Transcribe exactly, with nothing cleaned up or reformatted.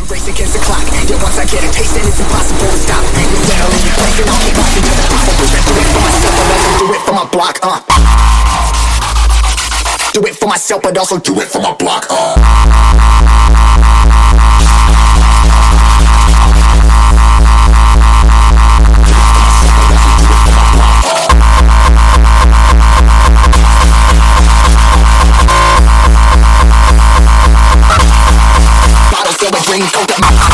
race against the clock. Yeah, once I get a taste, then it's impossible to stop. You're literally replacing all the life into the possible. Do it for myself, but also do it for my block. Uh. Do it for myself, but also do it for my block. Uh. Bottles filled with dreams, coke up my